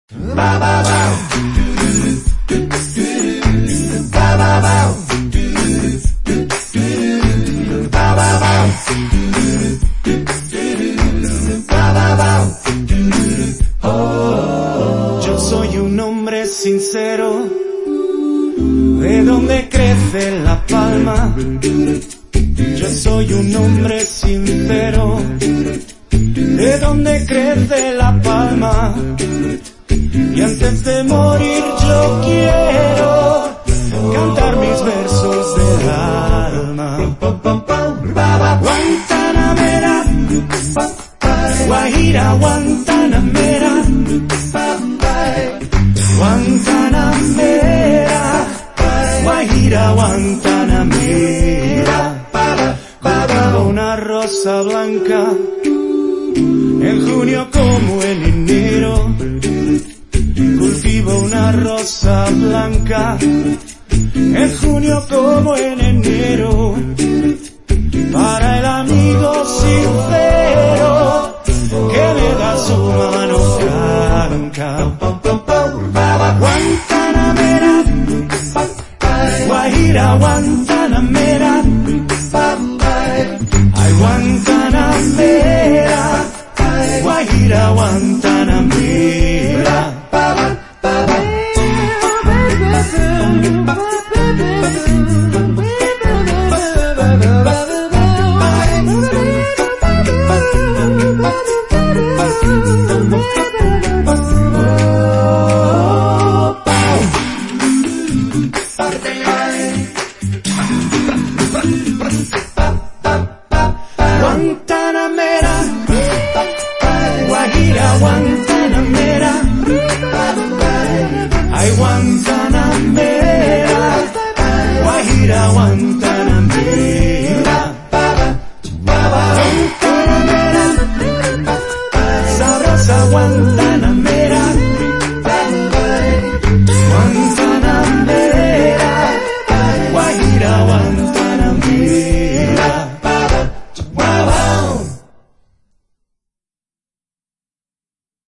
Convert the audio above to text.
Yo soy un hombre sincero, de donde crece la palma. Yo soy un hombre sincero, de donde crece la palma. Y antes de morir yo quiero cantar mis versos del alma. Guantanamera, Guajira, Guantanamera, Guantanamera, Guajira, Guantanamera. Cultivo una rosa blanca en junio como en enero. Cultivo una rosa blanca en junio como en enero. Para el amigo sincero que me da su mano franca. Guantanamera, Guajira, Guantanamera, ay Guantanamera, Guajira, Guantanamera. Guantanamera, Guajira, Guantanamera, ay Guantanamera.